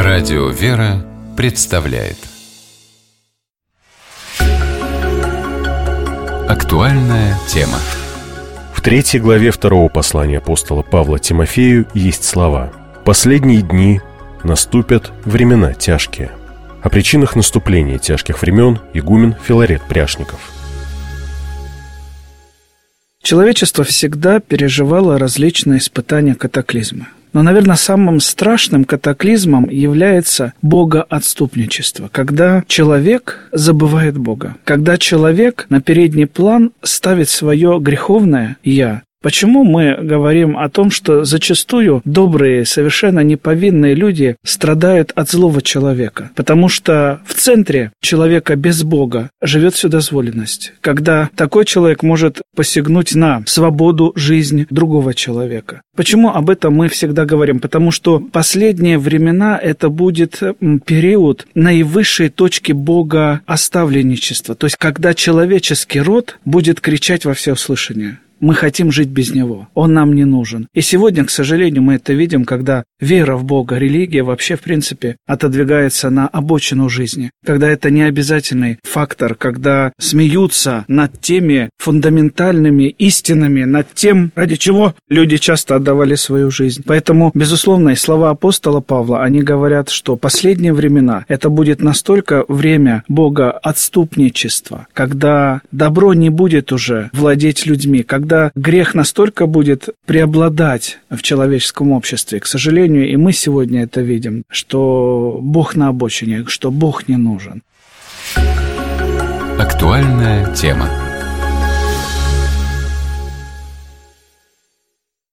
Радио «Вера» представляет актуальная тема. В 3 главе 2 послания апостола Павла Тимофею есть слова: «Последние дни наступят времена тяжкие». О причинах наступления тяжких времен игумен Филарет Пряшников. Человечество всегда переживало различные испытания, катаклизмы. Но, наверное, самым страшным катаклизмом является богоотступничество, когда человек забывает Бога, когда человек на передний план ставит свое греховное «я». Почему мы говорим о том, что зачастую добрые, совершенно неповинные люди страдают от злого человека? Потому что в центре человека без Бога живет вседозволенность, когда такой человек может посягнуть на свободу, жизнь другого человека. Почему об этом мы всегда говорим? Потому что последние времена это будет период наивысшей точки богооставленничества, то есть когда человеческий род будет кричать во всеуслышание: мы хотим жить без Него, Он нам не нужен. И сегодня, к сожалению, мы это видим, когда вера в Бога, религия вообще, в принципе, отодвигается на обочину жизни, когда это не обязательный фактор, когда смеются над теми фундаментальными истинами, над тем, ради чего люди часто отдавали свою жизнь. Поэтому, безусловно, и слова апостола Павла, они говорят, что последние времена это будет настолько время богоотступничества, когда добро не будет уже владеть людьми, когда грех настолько будет преобладать в человеческом обществе. К сожалению, и мы сегодня это видим, что Бог на обочине, что Бог не нужен. Актуальная тема.